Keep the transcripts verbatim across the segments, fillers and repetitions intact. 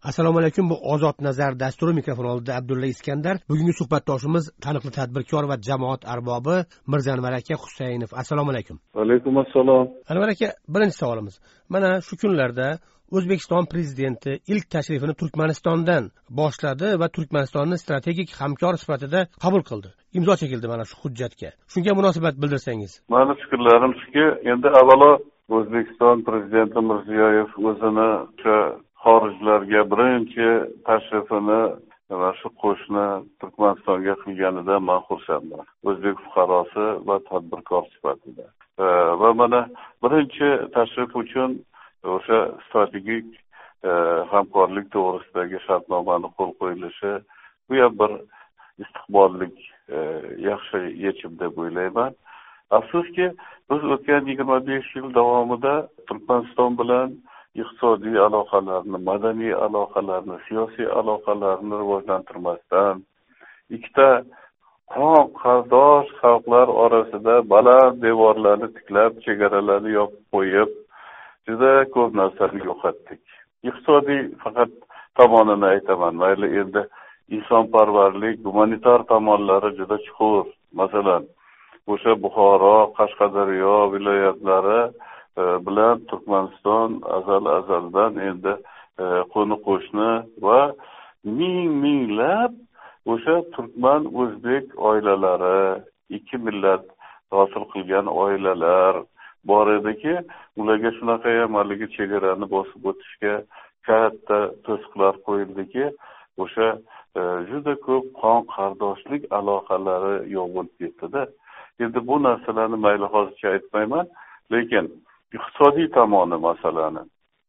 Assalomu alaykum. Bu Ozod nazar dasturi. Mikrofon oldida Abdulla Iskandar. Bugungi suhbatdoshimiz taniqli tadbirkor va jamoat arbobi Mirzanvar aka Husaynov. Assalomu alaykum. Alaykum assalom. Anvar aka, birinchi savolimiz. Mana shu kunlarda O'zbekiston prezidenti ilk tashrifini Turkmanistondan boshladi va Turkmanistonni strategik hamkor sifatida qabul qildi. Imzo chekildi mana shu hujjatga. Shunga munosabat bildirsangiz. Meni fikrlarim shuki, endi avvalo O'zbekiston prezidenti Mirziyoyev o'zini o'sha xorijlarga birinchi tashrifini va shu qo'shni Turkmanistonga qilganidan men xursandman. O'zbek fuqarosi va tadbirkor sifatida. Va mana birinchi tashrif uchun o'sha strategik hamkorlik to'g'risidagi shartnomani qo'l qo'yilishi bu ham bir istiqbollik yaxshi yechim deb o'ylayman. Afsuski, biz o'tgan yigirma besh yil davomida Turkmaniston bilan iqtisodiy aloqalarni, madaniy aloqalarni, siyosiy aloqalarni rivojlantirmasdan ikkita qon qardosh xalqlar orasida baland devorlarni tiklab, chegaralarni yopib qo'yib, juda ko'p narsani yo'qotdik. Iqtisodiy faqat tomonini aytaman. Mayli endi insonparvarlik, gumanitar tomonlari juda chuqur. Masalan, o'sha Buxoro, Qashqadaryo viloyatlari bilan Turkmaniston azal-azaldan endi qo'ni-qo'shni va ming minglab o'sha turkman o'zbek oilalari, ikki millat hosil qilgan oilalar bor ediki, ularga shunaqa ham haligi chegarani bosib o'tishga katta to'siqlar qo'yildiki, o'sha juda ko'p qon qardoshlik aloqalari yo'q bo'lib ketdi-da. Endi bu narsalarni mayli hozircha aytmayman, lekin iqtisodiy tomoni masalani.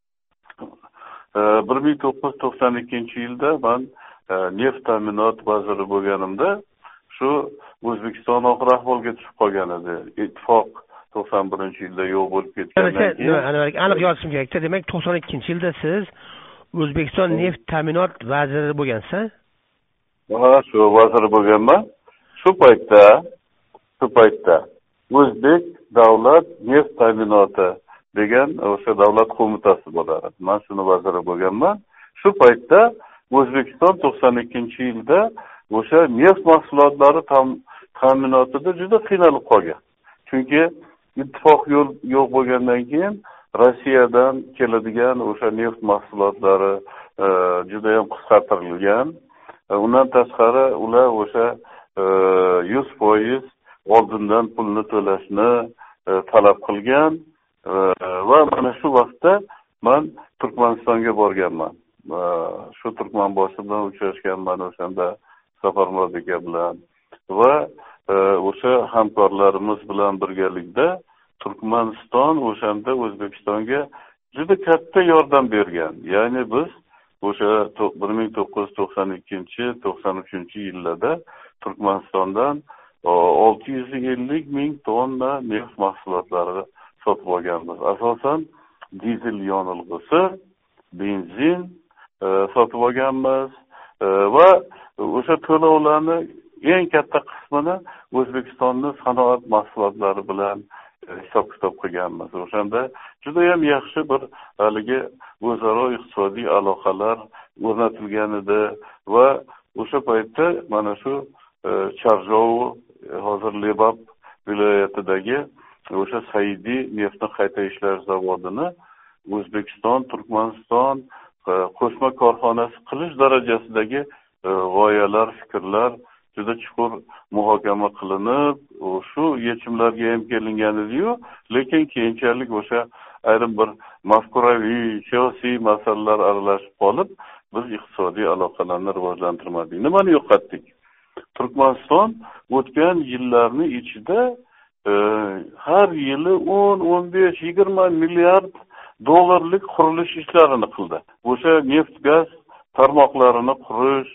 bir ming to'qqiz yuz to'qson ikkinchi yilda men neft ta'minot vaziri bo'lganimda shu O'zbekiston og'ir ahvolga tushib qolgan edi. Ittifoq to'qson birinchi yilda yo'q bo'lib ketgandan keyin aniq yozishim kerak. Demak, to'qson ikkinchi yilda siz O'zbekiston neft ta'minot vaziri bo'lgansiz? Ha, shu vazir bo'lganman. Shu paytda, shu paytda O'zbek davlat neft ta'minoti degan o'sha davlat qo'mitasi bo'lar. Men shuni vaziri bo'lganman. Shu paytda O'zbekiston to'qson ikkinchi yilda o'sha neft mahsulotlari ta'minotida juda qiynalib qolgan. Chunki ittifoq yo'l yo'q bo'lgandan keyin Rossiyadan keladigan o'sha neft mahsulotlari juda ham qisqartirilgan. Undan tashqari ular o'sha yuz foiz oldindan pulni to'lashni talab qilgan va mana shu vaqtda men Turkmanistonga borganman. Shu Turkmanboshi bilan uchrashganman o'shanda Safarmurod aka bilan va o'sha hamkorlarimiz bilan birgalikda Turkmaniston o'shanda O'zbekistonga juda katta yordam bergan. Ya'ni biz o'sha bir ming to'qqiz yuz to'qson ikkinchi to'qson uchinchi yillarda Turkmanistondan olti yuz ellik ming tonna neft mahsulotlari sotib olganmiz. Asosan dizel yonilg'isi, benzin sotib olganmiz va o'sha to'lovlarni eng katta qismini O'zbekistonning sanoat mahsulotlari bilan hisob-kitob qilganmiz. O'shanda juda ham yaxshi bir haligi o'zaro iqtisodiy aloqalar o'rnatilgan edi va o'sha paytda mana shu Charjov, hozir Lebap viloyatidagi o'sha Saidi neftni qayta ishlash zavodini O'zbekiston, Turkmaniston qo'shma korxonasi qilish darajasidagi g'oyalar, fikrlar juda chuqur muhokama qilinib, shu yechimlarga ham kelingan edi-yu, lekin keyinchalik o'sha ayrim bir mafkuraviy, siyosiy masalalar aralashib qolib, biz iqtisodiy aloqalarni rivojlantirmadik. Nimani yo'qotdik? Turkmaniston o'tgan yillarni ichida har yili o'n, o'n besh, yigirma milliard dollarlik qurilish ishlarini qildi. O'sha neft gaz tarmoqlarini qurish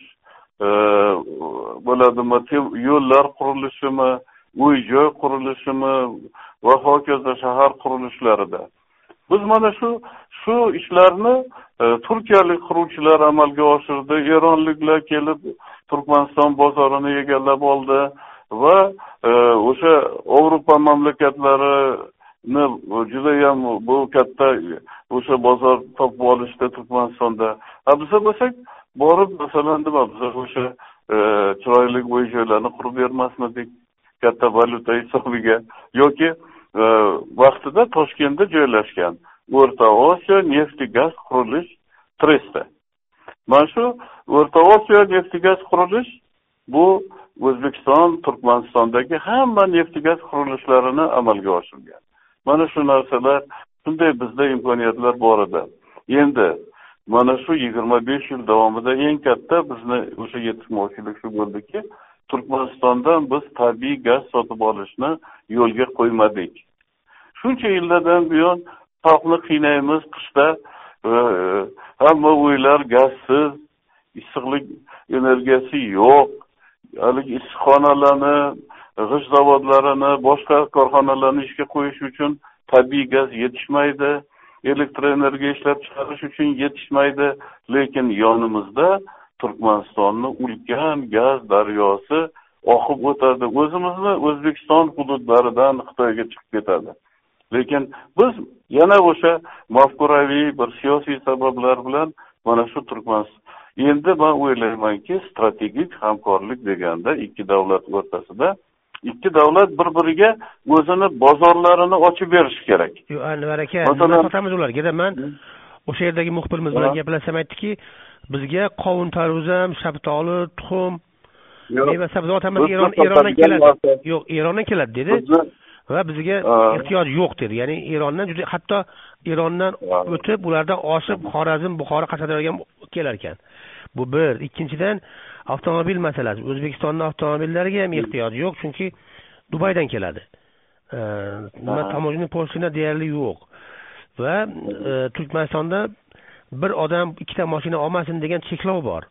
bo'ladimi, yo'llar qurilishimi, uy-joy qurilishimi va hokazo shahar qurilishlarida. Biz mana shu shu ishlarni turkiyalik quruvchilar amalga oshirdi. Eronliklar kelib Turkmaniston bozorini egallab oldi va o'sha Yevropa mamlakatlari judayam bu katta o'sha bozor topib olishda Turkmanistonda. Ha biza bo'lsak, borib masalan nima biza o'sha chiroyli uy joylarni qurib bermasmidik katta valyuta hisobiga yoki vaqtida Toshkentda joylashgan O'rta Osiyo neft gaz qurilish tresti. Mana shu O'rta Osiyo neft gaz qurilish bu O'zbekiston, Turkmanistondagi hamma neft gaz qurilishlarini amalga oshirgan. Mana shu narsalar, shunday bizda imkoniyatlar bor edi. Endi mana shu yigirma besh yil davomida eng katta bizni o'sha yetishmovchilik shu bo'ldiki, Turkmanistondan biz tabiiy gaz sotib olishni yo'lga qo'ymadik. Shuncha yillardan buyon xalqni qiynaymiz, qishda hamma uylar gazsiz, issiqlik energiyasi yo'q. Hali issiqxonalarni, g'isht zavodlarini, boshqa korxonalarni ishga qo'yish uchun tabiiy gaz yetishmaydi, elektr energiya ishlab chiqarish uchun yetishmaydi, lekin yonimizda Turkmanistonning ulkan gaz daryosi oqib o'tadi. O'zimizni O'zbekiston hududlaridan Xitoyga chiqib ketadi. Lekin biz yana o'sha mafkuraviy bir siyosiy sabablar bilan mana shu Turkmaniston endi men o'ylaymanki, strategik hamkorlik deganda ikki davlat o'rtasida ikki davlat bir-biriga o'zini bozorlarini ochib berishi kerak. Yo'q, Anvar aka, sotamiz ularga. Men o'sha yerdagi muxbirimiz bilan gaplashsam aytdiki, bizga qovun, tarvuz ham, shaftoli, tuxum, meva sabzavot ham Eron Erondan keladi. Yo'q, Erondan keladi dedi. Va bizga ehtiyoj yo'q dedi. Ya'ni Erondan juda hatto Erondan o'tib, ulardan oshib Xorazm, Buxoro, Qashqadaryoga kelar ekan. Bu bir. Ikkinchidan avtomobil masalasi. O'zbekistonning avtomobillariga ham ehtiyoj yo'q, chunki Dubaydan keladi. Nima tamojining po'stina deyarli yo'q. Va Turkmanistonda bir odam ikkita mashina olmasin degan cheklov bor.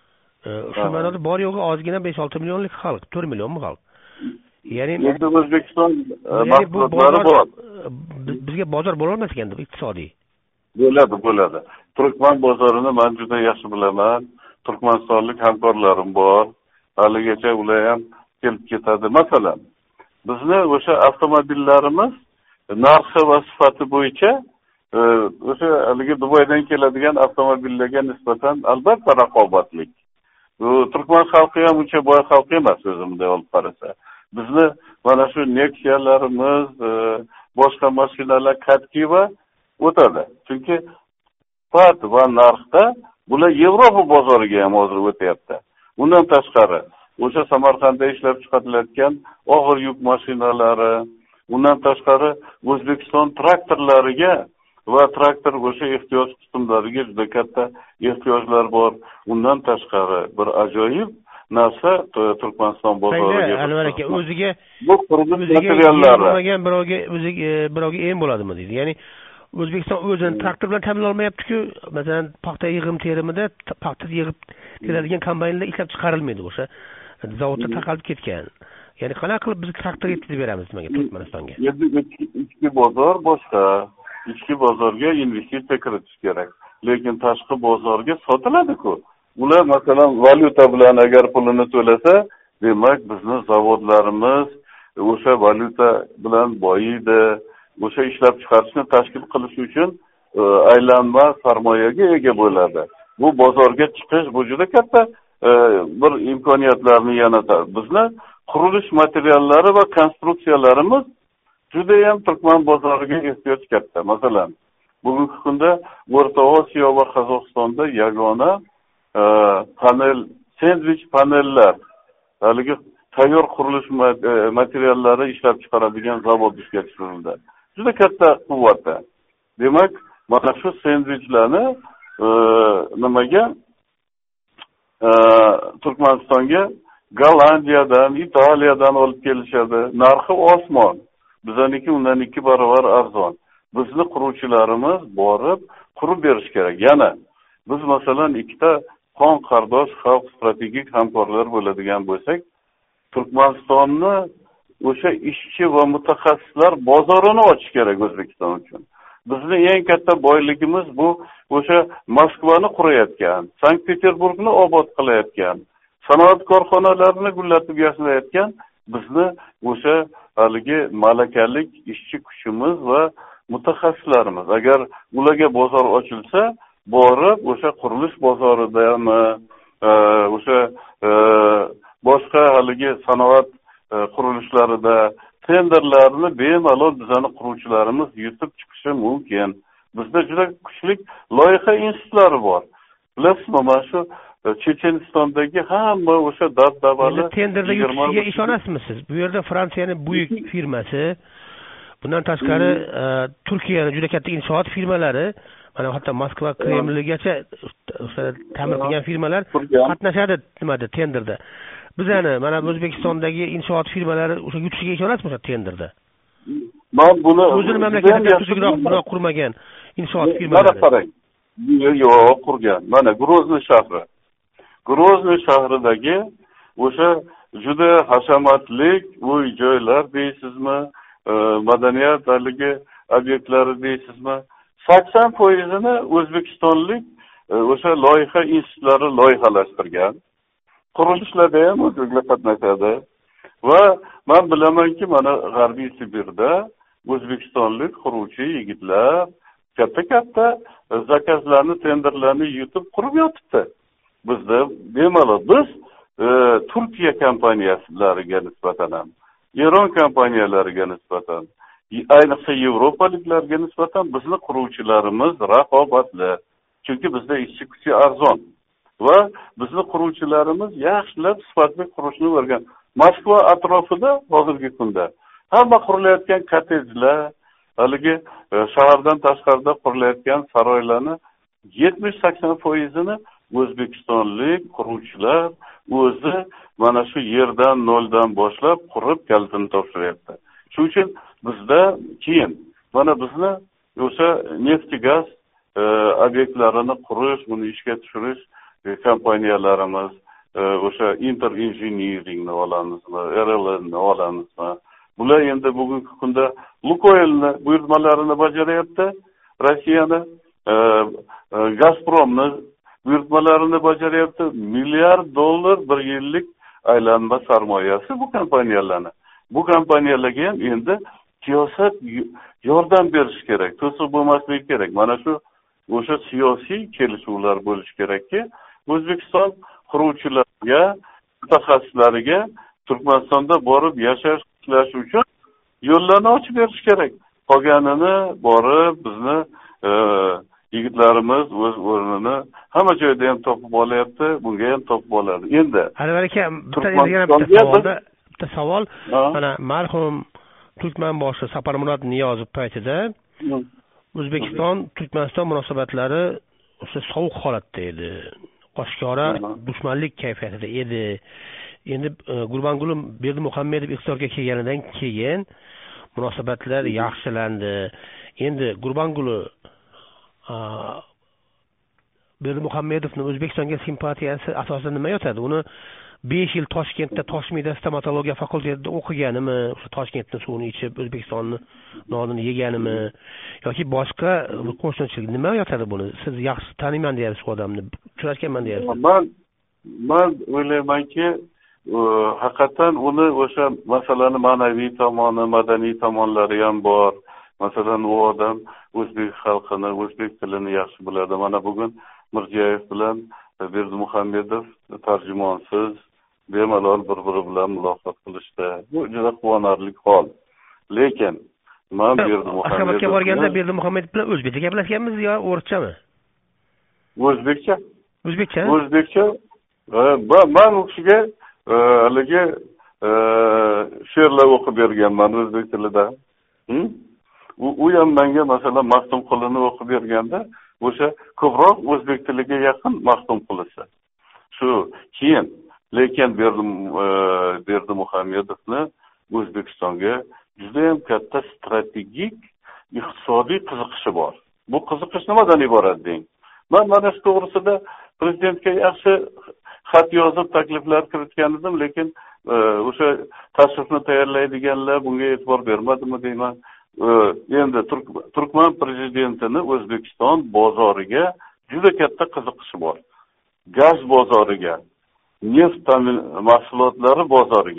Shu ma'noda bor yo'g'i ozgina besh olti millionlik xalq, to'rt millionmi xalq. Ya'ni endi O'zbekiston mahsulotlari bor. Bizga bozor bo'la olmas ekan iqtisodiy. Bo'ladi, bo'ladi. Turkman bozorini men juda yaxshi bilaman. Turkmanistonlik hamkorlarim bor. Haligacha ular ham kelib ketadi. Masalan, bizni o'sha avtomobillarimiz narxi va sifati bo'yicha o'sha haligi Dubaydan keladigan avtomobillarga nisbatan albatta raqobatlik. Turkman xalqi ham uncha boy xalq emas o'zimda olib qarasa. Bizni mana shu Nexialarimiz, boshqa mashinalar Captiva o'tadi. Chunki sifat va narxda bular Yevropa bozoriga ham hozir o'tyapti. Undan tashqari, o'sha Samarqandda ishlab chiqarilayotgan og'ir yuk mashinalari, undan tashqari O'zbekiston traktorlariga va traktor o'sha ehtiyoj qismlariga juda katta ehtiyojlar bor. Undan tashqari bir ajoyib narsa Turkmaniston bozoriga. Anvar aka, o'ziga bu qurilish materiallari bo'lmagan birovga o'ziga birovga em bo'ladimi deydi. Ya'ni O'zbekiston o'zini traktor bilan ta'minlay olmayapti-ku, masalan, paxta yig'im terimida paxta yig'ib keladigan kombaynlar ishlab chiqarilmaydi o'sha. Zavodda taqalib ketgan. Ya'ni qanaqa qilib biz traktor yetkazib beramiz nimaga Turkmanistonga? Endi ichki bozor boshqa. Ichki bozorga investitsiya kiritish kerak. Lekin tashqi bozorga sotiladi-ku. Ular masalan valyuta bilan agar pulini to'lasa, demak bizni zavodlarimiz o'sha valyuta bilan boyiydi. O'sha ishlab chiqarishni tashkil qilish uchun aylanma sarmoyaga ega bo'ladi. Bu bozorga chiqish bu juda katta bir imkoniyatlarni yaratadi. Bizni qurilish materiallari va konstruksiyalarimiz juda ham Turkman bozoriga ehtiyoj katta. Masalan, bugungi kunda O'rta Osiyo va Qozog'istonda yagona panel, sendvich panellar, haligi tayyor qurilish materiallari ishlab chiqaradigan zavod ishga tushirildi. Juda katta quvvatda. Demak, mana shu sendvichlarni nimaga Turkmanistonga Gollandiyadan, Italiyadan olib kelishadi. Narxi osmon. Bizaniki undan ikki barobar arzon. Bizni quruvchilarimiz borib qurib berish kerak. Yana biz masalan ikkita qon qardosh xalq strategik hamkorlar bo'ladigan bo'lsak, Turkmanistonni o'sha ishchi va mutaxassislar bozorini ochish kerak O'zbekiston uchun. Bizni eng katta boyligimiz bu o'sha Moskvani qurayotgan, Sankt-Peterburgni obod qilayotgan, sanoat korxonalarini gullatib yashlayotgan bizni o'sha haligi malakali ishchi kuchimiz va mutaxassislarimiz. Agar ularga bozor ochilsa, borib o'sha qurilish bozoridami, o'sha boshqa haligi sanoat qurilishlarida tenderlarni bemalol bizani quruvchilarimiz yutib chiqishi mumkin. Bizda juda kuchli loyiha institutlari bor. Bilasizmi, mana shu Chechenistondagi hamma o'sha dabdabali tenderda yutishiga ishonasizmi siz? Bu yerda Fransiyaning buyuk firmasi, bundan tashqari Turkiyaning juda katta inshoot firmalari, mana hatto Moskva Kremligacha ta'mir qilgan firmalar qatnashadi nimada tenderda. Bizani mana O'zbekistondagi inshoot firmalari o'sha yutishiga ishonasizmi o'sha tenderda? Men buni o'zini mamlakatida tuzukroq qurmagan inshoot firmalari. Mana qarang. Yo'q, qurgan. Mana Grozniy shahri. Grozniy shahridagi o'sha juda hashamatlik uy joylar deysizmi, madaniyat haligi obyektlari deysizmi, sakson foizini o'zbekistonlik o'sha loyiha institutlari loyihalashtirgan. Qurilishlarda ham o'zbeklar qatnashadi. Va men bilamanki, mana G'arbiy Sibirda o'zbekistonlik quruvchi yigitlar katta-katta zakazlarni, tenderlarni yutib qurib yotibdi. Bizda bemalol biz Turkiya kompaniyalariga nisbatan ham, Eron kompaniyalariga nisbatan, ayniqsa yevropaliklarga nisbatan bizni quruvchilarimiz raqobatli. Chunki bizda ishchi kuchi arzon va bizni quruvchilarimiz yaxshilab sifatli qurishni o'rgan. Moskva atrofida hozirgi kunda hamma qurilayotgan kottejlar, haligi shahardan tashqarida qurilayotgan saroylarni yetmish sakson foizini o'zbekistonlik quruvchilar o'zi mana shu yerdan noldan boshlab qurib kalitini topshiryapti. Shuning uchun bizda keyin mana bizni o'sha neft gaz obyektlarini qurish, buni ishga tushirish kompaniyalarimiz, o'sha Inter Engineeringni olamizmi, R L N'ni olamizmi? Bular endi bugungi kunda Lukoilni buyurtmalarini bajaryapti, Rossiyani, Gazpromni buyurtmalarini bajaryapti. Milliard dollar bir yillik aylanma sarmoyasi bu kompaniyalarni. Bu kompaniyalarga ham endi siyosat yordam berish kerak, to'siq bo'lmasligi kerak. Mana shu o'sha siyosiy kelishuvlar bo'lish kerakki, O'zbekiston quruvchilariga, mutaxassislariga Turkmanistonda borib yashash ishlash uchun yo'llarni ochib berish kerak. Qolganini borib bizni yigitlarimiz o'z o'rnini hamma joyda ham topib olyapti, bunga ham topib oladi. Endi Anvar aka, bitta bitta savol, mana marhum Turkmanboshi Saparmurod Niyozov paytida O'zbekiston Turkmaniston munosabatlari o'sha sovuq holatda edi. Oshkora dushmanlik kayfiyatida edi. Endi Gurbanguli Berdimuhammedov iqtidorga kelganidan keyin munosabatlar yaxshilandi. Endi Gurbanguli Berdimuhammedovning O'zbekistonga simpatiyasi asosida nima yotadi? Uni besh yil Toshkentda Toshmida stomatologiya fakultetida o'qiganimi, o'sha Toshkentning suvini ichib O'zbekistonni nonini yeganimi yoki boshqa qo'shnichilik nima yotadi buni? Siz yaxshi taniyman deyapsiz bu odamni, uchrashganman deyapsiz. Men men o'ylaymanki, haqiqatan uni o'sha masalani ma'naviy tomoni, madaniy tomonlari ham bor. Masalan, u odam o'zbek xalqini, o'zbek tilini yaxshi biladi. Mana bugun Mirziyoyev bilan Berdimuhammedov tarjimonsiz bemalol bir-biri bilan muloqot qilishdi. Bu juda quvonarli hol. Lekin men Berdimuhammedov Ashxobodga borganda Berdimuhammedov bilan o'zbekcha gaplashganmiz yo o'rischami? O'zbekcha. O'zbekcha? O'zbekcha. Men u kishiga haligi she'rlar o'qib berganman o'zbek tilida. U ham menga masalan Maxtumqulini o'qib berganda o'sha ko'proq o'zbek tiliga yaqin Maxtumqulisi. Shu keyin lekin Berdimuhammedovni O'zbekistonga juda ham katta strategik iqtisodiy qiziqishi bor. Bu qiziqish nimadan iborat deng? Men mana shu to'g'risida prezidentga yaxshi xat yozib takliflar kiritgan edim, lekin o'sha tashrifni tayyorlaydiganlar bunga e'tibor bermadimi deyman. Endi Turkman prezidentini O'zbekiston bozoriga juda katta qiziqishi bor. Gaz bozoriga, neft mahsulotlari bozoriga.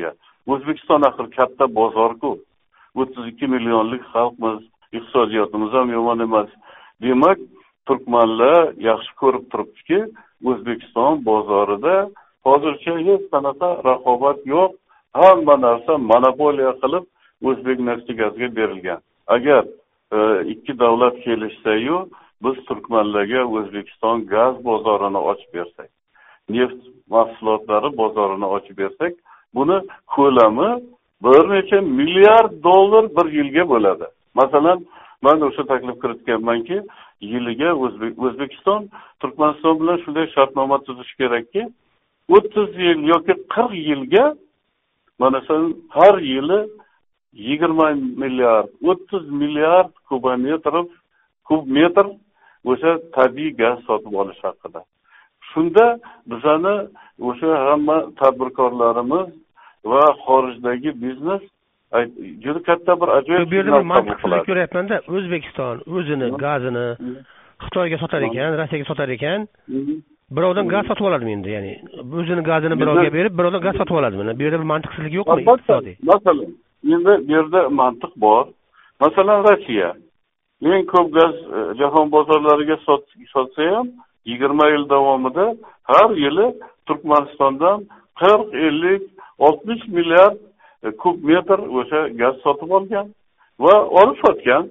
O'zbekiston axir katta bozor-ku. o'ttiz ikki millionlik xalqmiz, iqtisodiyotimiz ham yomon emas. Demak, turkmanlar yaxshi ko'rib turibdiki, O'zbekiston bozorida hozircha hech qanaqa raqobat yo'q. Hamma narsa monopoliya qilib O'zbekneftgazga berilgan. Agar e, ikki davlat kelishsa-yu, biz turkmanlarga O'zbekiston gaz bozorini ochib bersak, neft mahsulotlari bozorini ochib bersak, buni ko'lami bir necha milliard dollar bir yilga bo'ladi. Masalan, men o'sha taklif kiritganmanki, yiliga O'zbek O'zbekiston Turkmaniston bilan shunday shartnoma tuzish kerakki, o'ttiz yil yoki qirq yilga mana sen har yili yigirma milliard, o'ttiz milliard kubometr kub metr o'sha tabiiy gaz sotib olish haqida. Shunda bizani o'sha hamma tadbirkorlarimiz va xorijdagi biznes juda katta bir ajoyib bu yerda mantiqsizlik ko'ryapman-da. O'zbekiston o'zini gazini Xitoyga sotar ekan, Rossiyaga sotar ekan. Birovdan gaz sotib oladimi endi? Ya'ni o'zini gazini birovga berib, birovdan gaz sotib oladimi? Bu yerda bir mantiqsizlik yo'qmi iqtisodiy? Masalan, endi bu yerda mantiq bor. Masalan, Rossiya eng ko'p gaz jahon bozorlariga sotsa ham yigirma yil davomida har yili Turkmanistondan qirq, ellik, oltmish milliard kub metr o'sha gaz sotib olgan va olib sotgan.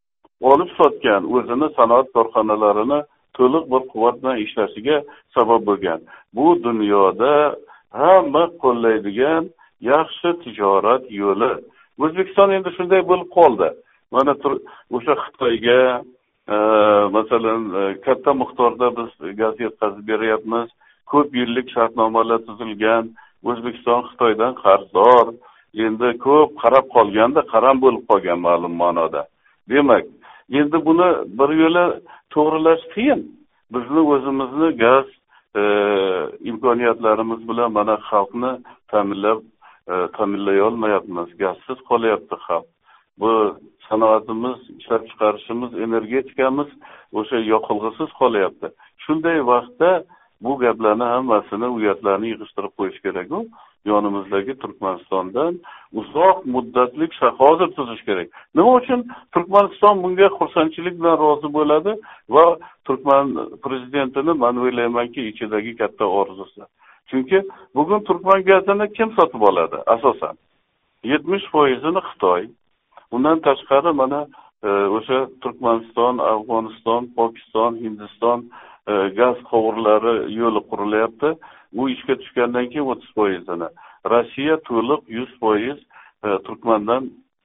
Olib sotgan o'zini sanoat korxonalarini to'liq bir quvvat bilan ishlashiga sabab bo'lgan. Bu dunyoda hamma qo'llaydigan yaxshi tijorat yo'li. O'zbekiston endi shunday bo'lib qoldi. Mana o'sha Xitoyga e, masalan e, katta miqdorda biz gaz yetkazib beryapmiz. Ko'p yillik shartnomalar tuzilgan. O'zbekiston Xitoydan qarzdor. Endi ko'p qarab qolganda qaram bo'lib qolgan ma'lum ma'noda. Demak, endi buni bir yo'la to'g'rilash qiyin. Bizni o'zimizni gaz e, imkoniyatlarimiz bilan mana xalqni ta'minlab e, ta'minlay olmayapmiz. Gazsiz qolyapti xalq. Bu sanoatimiz, ishlab chiqarishimiz, energetikamiz o'sha yoqilg'isiz qolyapti. Shunday vaqtda bu gaplarni hammasini, uyatlarni yig'ishtirib qo'yish kerak-ku. Yonimizdagi Turkmanistondan uzoq muddatli hozir tuzish kerak. Nima uchun Turkmaniston bunga xursandchilik bilan rozi bo'ladi va Turkman prezidentini men o'ylaymanki ichidagi katta orzusi. Chunki bugun Turkman gazini kim sotib oladi asosan? yetmish foizini Xitoy. Undan tashqari mana e, o'sha Turkmaniston, Afg'oniston, Pokiston, Hindiston e, gaz quvurlari yo'li qurilyapti. Bu ishga tushgandan keyin o'ttiz foizini. Rossiya to'liq yuz foiz e, Turkmandan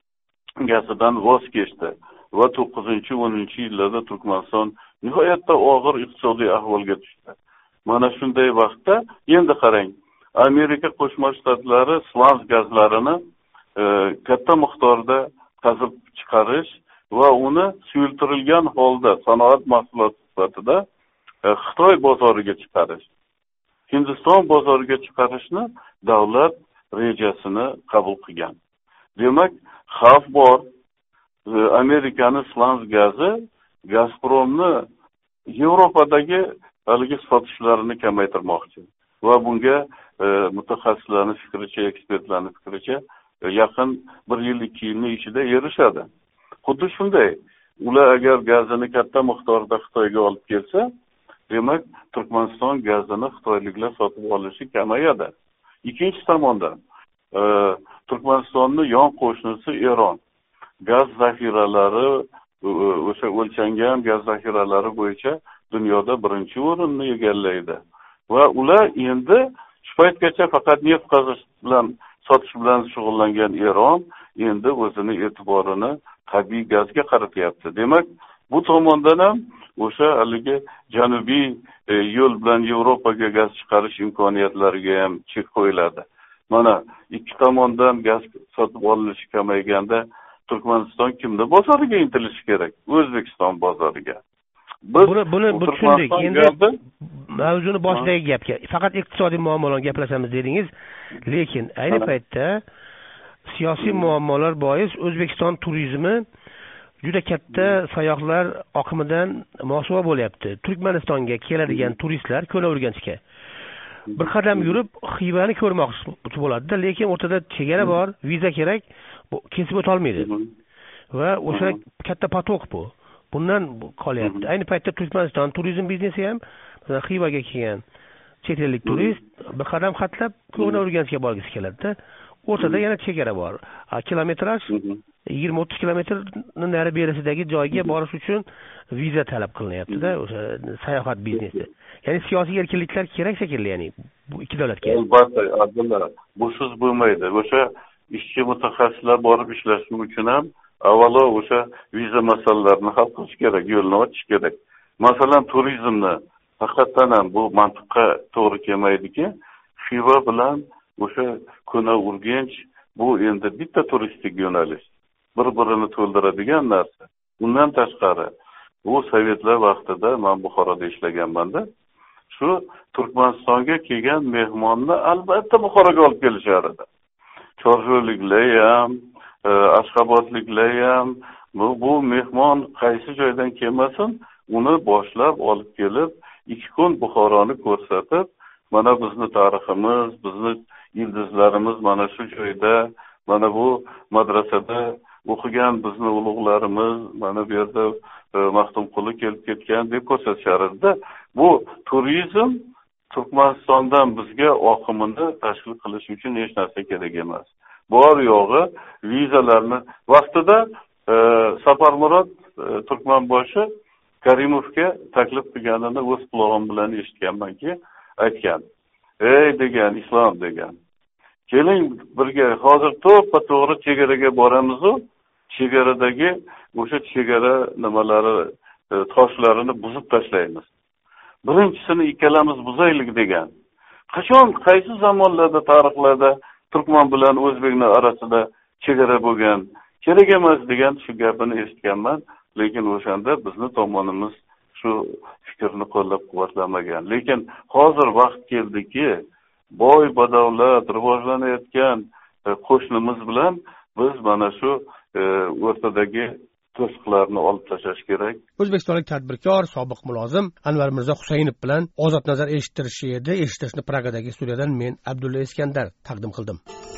gazidan voz kechdi va to'qqizinchi o'ninchi yillarda Turkmaniston nihoyatda og'ir iqtisodiy ahvolga tushdi. Mana shunday vaqtda endi qarang, Amerika Qo'shma Shtatlari Slavs gazlarini e, katta miqdorda qazib chiqarish va uni suyultirilgan holda sanoat mahsuloti sifatida e, Xitoy bozoriga chiqarish, Hindiston bozoriga chiqarishni davlat rejasini qabul qilgan. Demak, xavf bor. E, Amerikaning Slavs gazi Gazpromni Yevropadagi haligi sotishlarini kamaytirmoqchi va bunga e, mutaxassislarning fikricha, ekspertlarning fikricha e, yaqin bir yil, ikki yilning ichida erishadi. Xuddi shunday, ular agar gazini katta miqdorda Xitoyga olib kelsa, demak, Turkmaniston gazini xitoyliklar sotib olishi kamayadi. Ikkinchi tomondan, e, Turkmanistonning yon qo'shnisi Eron gaz zaxiralari, o'sha o'lchangan gaz zaxiralari bo'yicha dunyoda birinchi o'rinni egallaydi. Va ular endi shu paytgacha faqat neft qazish bilan, sotish bilan shug'ullangan Eron endi o'zini e'tiborini tabiiy gazga qaratyapti. Demak, bu tomondan ham o'sha haligi janubiy e, yo'l bilan Yevropaga gaz chiqarish imkoniyatlariga ham chek qo'yiladi. Mana ikki tomondan gaz sotib olinishi kamayganda Turkmaniston kimni bozoriga intilishi kerak? O'zbekiston bozoriga. Biz buni buni tushundik. Endi mavzuni boshidagi gapga faqat iqtisodiy muammolarni gaplashamiz dedingiz, lekin ayni paytda siyosiy muammolar bois O'zbekiston turizmi juda katta sayyohlar oqimidan mosuvo bo'lyapti. Turkmanistonga keladigan turistlar Ko'laurganchga bir qadam yurib Xivani ko'rmoqchi bo'ladida, lekin o'rtada chegara bor, viza kerak, kesib o'tolmaydi. Va o'sha katta potok bu. Bundan qolyapti. Ayni paytda Turkmaniston turizm biznesi ham Xivaga kelgan chet ellik turist bir qadam xatlab ko'ngil Urganchga borgisi keladi-da. O'rtada yana chegara bor. Kilometraj yigirma o'ttiz kilometrni nari berisidagi joyga borish uchun viza talab qilinyapti-da, o'sha sayohat biznesi. Ya'ni siyosiy erkinliklar kerak shekilli, ya'ni bu ikki davlatga. Albatta, Abdulla, busiz bo'lmaydi. O'sha ishchi mutaxassislar borib ishlashi uchun ham avvalo o'sha viza masalalarini hal qilish kerak, yo'lni ochish kerak. Masalan, turizmni faqatdan ham bu mantiqqa to'g'ri kelmaydiki, Xiva bilan o'sha Ko'na Urganch bu endi bitta turistik yo'nalish. Bir-birini to'ldiradigan narsa. Undan tashqari, bu sovetlar vaqtida men Buxoroda ishlaganman-da. Shu Turkmanistonga kelgan mehmonni albatta Buxoroga olib kelishar edi. Chorjo'liklar ham, Ashxobodliklar ham, bu, bu mehmon qaysi joydan kelmasin, uni boshlab olib kelib, ikki kun Buxoroni ko'rsatib, mana bizni tariximiz, bizni ildizlarimiz mana shu joyda, mana bu madrasada o'qigan bizni ulug'larimiz, mana bu yerda Maxtumquli kelib ketgan deb ko'rsatishar-da. Bu turizm Turkmanistondan bizga oqimini tashkil qilish uchun hech narsa kerak emas. Bor yo'g'i vizalarni vaqtida e, Saparmurod e, Turkmanboshi Karimovga taklif qilganini o'z qulog'im bilan eshitganmanki, aytgan. Ey degan, islom degan. Keling birga hozir to'ppa-to'g'ri chegaraga boramiz-u, chegaradagi o'sha chegara nimalari e, toshlarini buzib tashlaymiz. Birinchisini ikkalamiz buzaylik degan. Qachon, qaysi zamonlarda, tarixlarda Turkman bilan O'zbekning orasida chegara bo'lgan, kerak emas degan shu gapini eshitganman, lekin o'shanda bizni tomonimiz shu fikrni qo'llab-quvvatlamagan. Lekin hozir vaqt keldiki, boy badavlat rivojlanayotgan e, qo'shnimiz bilan biz mana shu e, o'rtadagi to'siqlarni olib tashlash kerak. O'zbekistonlik tadbirkor, sobiq mulozim Anvar Mirzo Husaynov bilan ozod nazar eshittirishi edi. Eshittirishni Pragadagi studiyadan men Abdulla Iskandar taqdim qildim.